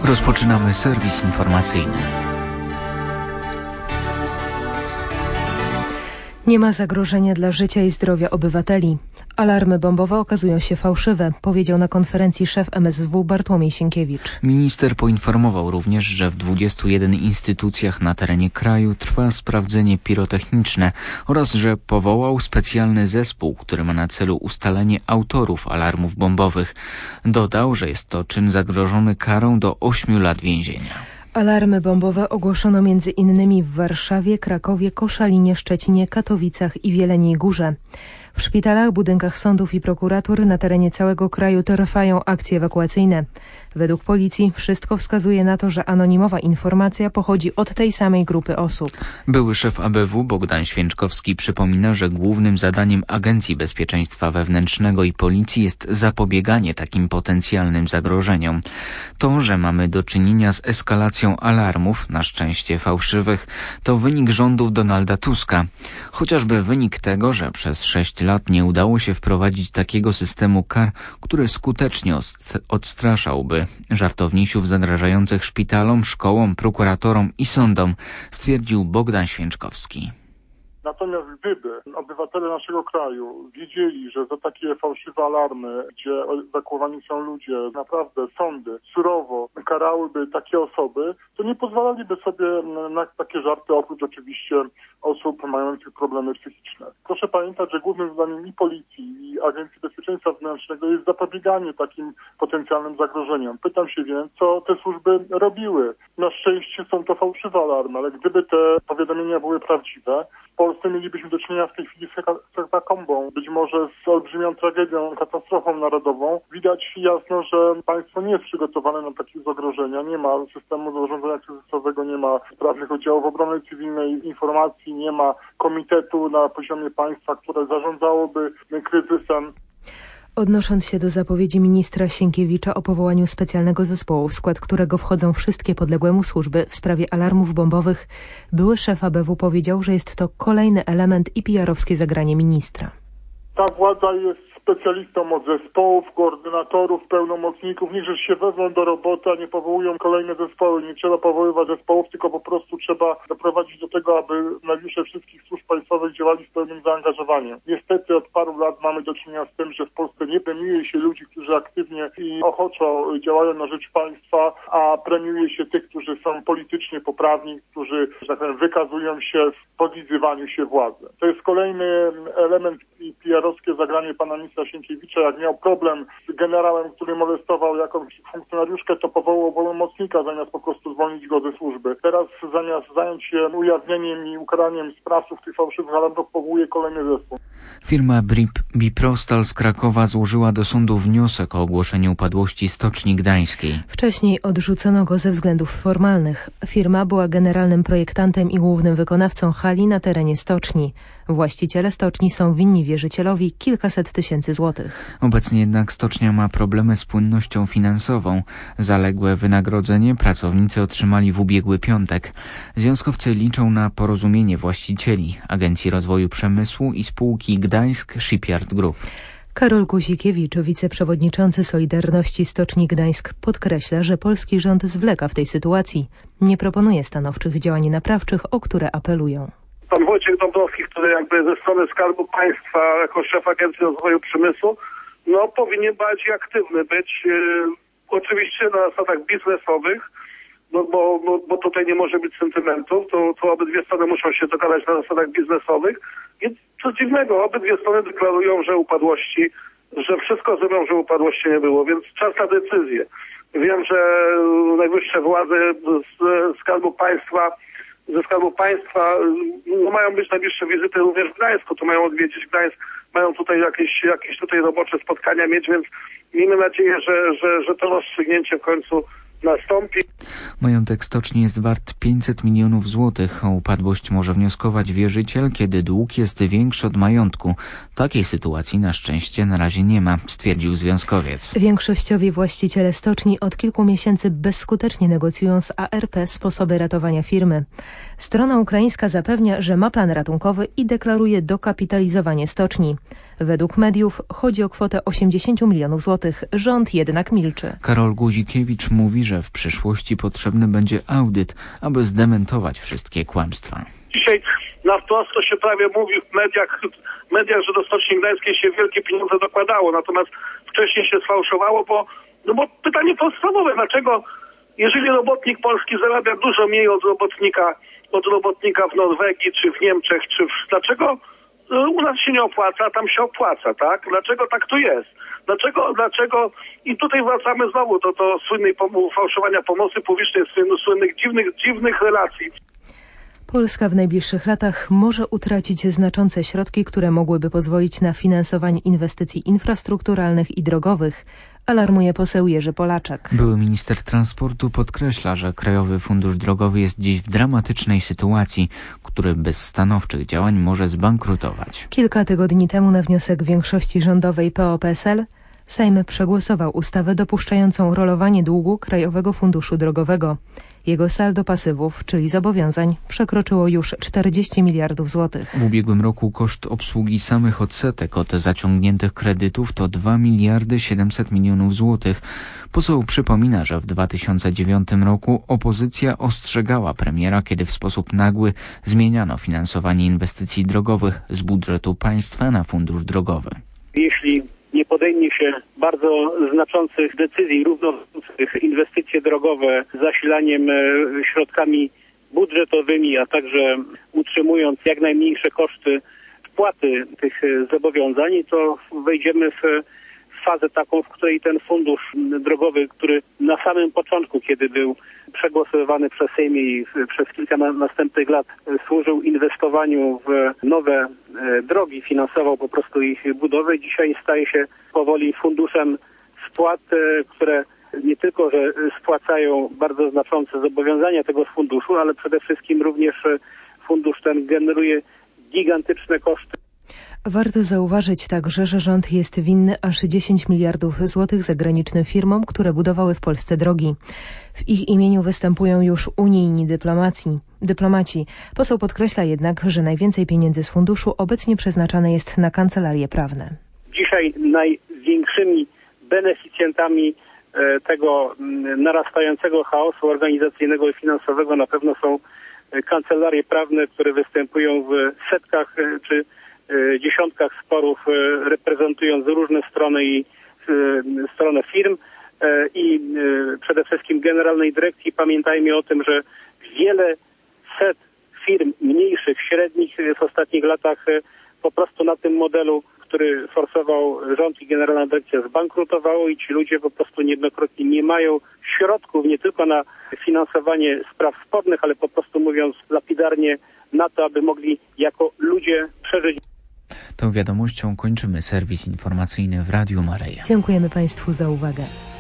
Rozpoczynamy serwis informacyjny. Nie ma zagrożenia dla życia i zdrowia obywateli. Alarmy bombowe okazują się fałszywe, powiedział na konferencji szef MSW Bartłomiej Sienkiewicz. Minister poinformował również, że w 21 instytucjach na terenie kraju trwa sprawdzenie pirotechniczne oraz że powołał specjalny zespół, który ma na celu ustalenie autorów alarmów bombowych. Dodał, że jest to czyn zagrożony karą do 8 lat więzienia. Alarmy bombowe ogłoszono m.in. w Warszawie, Krakowie, Koszalinie, Szczecinie, Katowicach i w Jeleniej Górze. W szpitalach, budynkach sądów i prokuratur na terenie całego kraju trwają akcje ewakuacyjne. Według policji wszystko wskazuje na to, że anonimowa informacja pochodzi od tej samej grupy osób. Były szef ABW Bogdan Święczkowski przypomina, że głównym zadaniem Agencji Bezpieczeństwa Wewnętrznego i Policji jest zapobieganie takim potencjalnym zagrożeniom. To, że mamy do czynienia z eskalacją alarmów, na szczęście fałszywych, to wynik rządów Donalda Tuska. Chociażby wynik tego, że przez 6 lat nie udało się wprowadzić takiego systemu kar, który skutecznie odstraszałby żartownisiów zagrażających szpitalom, szkołom, prokuratorom i sądom, stwierdził Bogdan Święczkowski. Natomiast gdyby obywatele naszego kraju wiedzieli, że za takie fałszywe alarmy, gdzie ewakuowani są ludzie, naprawdę sądy surowo karałyby takie osoby, to nie pozwalaliby sobie na takie żarty, oprócz oczywiście osób mających problemy psychiczne. Proszę pamiętać, że głównym zadaniem i Policji, i Agencji Bezpieczeństwa Wewnętrznego jest zapobieganie takim potencjalnym zagrożeniom. Pytam się więc, co te służby robiły. Na szczęście są to fałszywe alarmy, ale gdyby te powiadomienia były prawdziwe, w Polsce mielibyśmy do czynienia w tej chwili z katakombą, być może z olbrzymią tragedią, katastrofą narodową. Widać jasno, że państwo nie jest przygotowane na takie zagrożenia. Nie ma systemu zarządzania kryzysowego, nie ma sprawnych oddziałów obrony cywilnej, informacji, nie ma komitetu na poziomie państwa, które zarządzałoby kryzysem. Odnosząc się do zapowiedzi ministra Sienkiewicza o powołaniu specjalnego zespołu, w skład którego wchodzą wszystkie podległe mu służby w sprawie alarmów bombowych, były szef ABW powiedział, że jest to kolejny element i PR-owskie zagranie ministra. Ta władza jest specjalistą od zespołów, koordynatorów, pełnomocników. Niech się wezmą do roboty, a nie powołują kolejne zespoły. Nie trzeba powoływać zespołów, tylko po prostu trzeba doprowadzić do tego, aby najbliższe wszystkich służb państwowych działali z pełnym zaangażowaniem. Niestety od paru lat mamy do czynienia z tym, że w Polsce nie premiuje się ludzi, którzy aktywnie i ochoczo działają na rzecz państwa, a premiuje się tych, którzy są politycznie poprawni, którzy, że tak powiem, wykazują się w podlizywaniu się władzy. To jest kolejny element i PR-owskie zagranie pana ministra Sienkiewicza. Jak miał problem z generałem, który molestował jakąś funkcjonariuszkę, to powołał pełnomocnika, zamiast po prostu zwolnić go ze służby. Teraz zamiast zająć się ujawnieniem i ukaraniem sprawców tych fałszywych alarmów, powołuje kolejny zespół. Firma Biprostal z Krakowa złożyła do sądu wniosek o ogłoszenie upadłości Stoczni Gdańskiej. Wcześniej odrzucono go ze względów formalnych. Firma była generalnym projektantem i głównym wykonawcą hali na terenie stoczni. Właściciele stoczni są winni wierzycielowi kilkaset tysięcy złotych. Obecnie jednak stocznia ma problemy z płynnością finansową. Zaległe wynagrodzenie pracownicy otrzymali w ubiegły piątek. Związkowcy liczą na porozumienie właścicieli Agencji Rozwoju Przemysłu i spółki Gdańsk Shipyard Group. Karol Guzikiewicz, wiceprzewodniczący Solidarności Stoczni Gdańsk, podkreśla, że polski rząd zwleka w tej sytuacji. Nie proponuje stanowczych działań naprawczych, o które apelują. Pan Wojciech Dąbrowski, który jakby ze strony Skarbu Państwa jako szef Agencji Rozwoju Przemysłu, powinien bardziej aktywny być, oczywiście na zasadach biznesowych, bo tutaj nie może być sentymentów, to obydwie strony muszą się dogadać na zasadach biznesowych. Więc co dziwnego, obydwie strony deklarują, że upadłości, że wszystko zrobią, że upadłości nie było, więc czas na decyzję. Wiem, że najwyższe władze ze Skarbu Państwa mają być najbliższe wizyty również w Gdańsku, to mają odwiedzić Gdańsk, mają tutaj jakieś tutaj robocze spotkania mieć, więc miejmy nadzieję, że to rozstrzygnięcie w końcu nastąpi. Majątek stoczni jest wart 500 milionów złotych. O upadłość może wnioskować wierzyciel, kiedy dług jest większy od majątku. Takiej sytuacji na szczęście na razie nie ma, stwierdził związkowiec. Większościowi właściciele stoczni od kilku miesięcy bezskutecznie negocjują z ARP sposoby ratowania firmy. Strona ukraińska zapewnia, że ma plan ratunkowy i deklaruje dokapitalizowanie stoczni. Według mediów chodzi o kwotę 80 milionów złotych. Rząd jednak milczy. Karol Guzikiewicz mówi, że w przyszłości potrzebny będzie audyt, aby zdementować wszystkie kłamstwa. Dzisiaj na wprost to się prawie mówi w mediach, że do Stoczni Gdańskiej się wielkie pieniądze dokładało, natomiast wcześniej się sfałszowało, bo pytanie podstawowe, dlaczego jeżeli robotnik polski zarabia dużo mniej od robotnika w Norwegii, czy w Niemczech, dlaczego u nas się nie opłaca, a tam się opłaca, tak? Dlaczego tak tu jest? Dlaczego? I tutaj wracamy znowu do słynnej fałszowania pomocy publicznej, słynnych dziwnych relacji. Polska w najbliższych latach może utracić znaczące środki, które mogłyby pozwolić na finansowanie inwestycji infrastrukturalnych i drogowych, alarmuje poseł Jerzy Polaczek. Były minister transportu podkreśla, że Krajowy Fundusz Drogowy jest dziś w dramatycznej sytuacji, który bez stanowczych działań może zbankrutować. Kilka tygodni temu na wniosek większości rządowej PO-PSL Sejm przegłosował ustawę dopuszczającą rolowanie długu Krajowego Funduszu Drogowego. Jego saldo pasywów, czyli zobowiązań, przekroczyło już 40 miliardów złotych. W ubiegłym roku koszt obsługi samych odsetek od zaciągniętych kredytów to 2 miliardy 700 milionów złotych. Poseł przypomina, że w 2009 roku opozycja ostrzegała premiera, kiedy w sposób nagły zmieniano finansowanie inwestycji drogowych z budżetu państwa na fundusz drogowy. Jeśli nie podejmie się bardzo znaczących decyzji równoważących inwestycje drogowe z zasilaniem środkami budżetowymi, a także utrzymując jak najmniejsze koszty wpłaty tych zobowiązań, to wejdziemy w fazę taką, w której ten fundusz drogowy, który na samym początku, kiedy był przegłosowany przez Sejm i przez kilka następnych lat służył inwestowaniu w nowe drogi, finansował po prostu ich budowę, dzisiaj staje się powoli funduszem spłat, które nie tylko, że spłacają bardzo znaczące zobowiązania tego funduszu, ale przede wszystkim również fundusz ten generuje gigantyczne koszty. Warto zauważyć także, że rząd jest winny aż 10 miliardów złotych zagranicznym firmom, które budowały w Polsce drogi. W ich imieniu występują już unijni dyplomaci. Poseł podkreśla jednak, że najwięcej pieniędzy z funduszu obecnie przeznaczane jest na kancelarie prawne. Dzisiaj największymi beneficjentami tego narastającego chaosu organizacyjnego i finansowego na pewno są kancelarie prawne, które występują w setkach czy dziesiątkach sporów, reprezentując różne strony i stronę firm i przede wszystkim Generalnej Dyrekcji. Pamiętajmy o tym, że wiele set firm mniejszych, średnich w ostatnich latach po prostu na tym modelu, który forsował rząd i Generalna Dyrekcja, zbankrutowało i ci ludzie po prostu niejednokrotnie nie mają środków nie tylko na finansowanie spraw spornych, ale po prostu mówiąc lapidarnie na to, aby mogli jako ludzie przeżyć. Tą wiadomością kończymy serwis informacyjny w Radiu Maryja. Dziękujemy Państwu za uwagę.